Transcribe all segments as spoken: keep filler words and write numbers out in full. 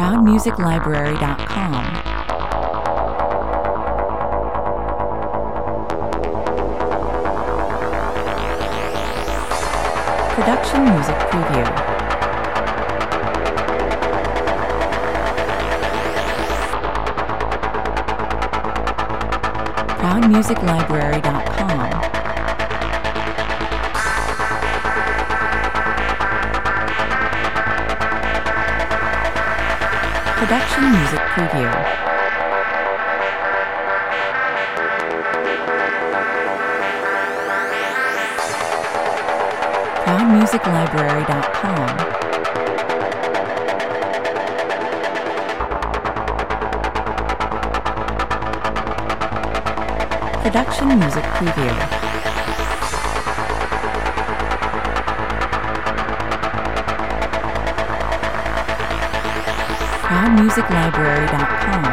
proud music library dot com. Production Music Preview. proud music library dot com. Production Music Preview. proud music library dot com. Production Music Preview. proud music library dot com.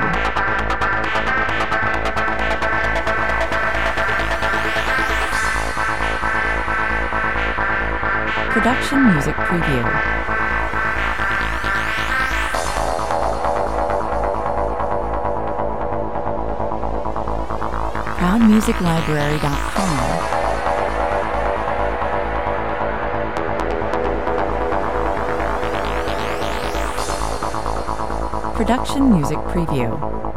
Production Music Preview. proud music library dot com. Production Music Preview.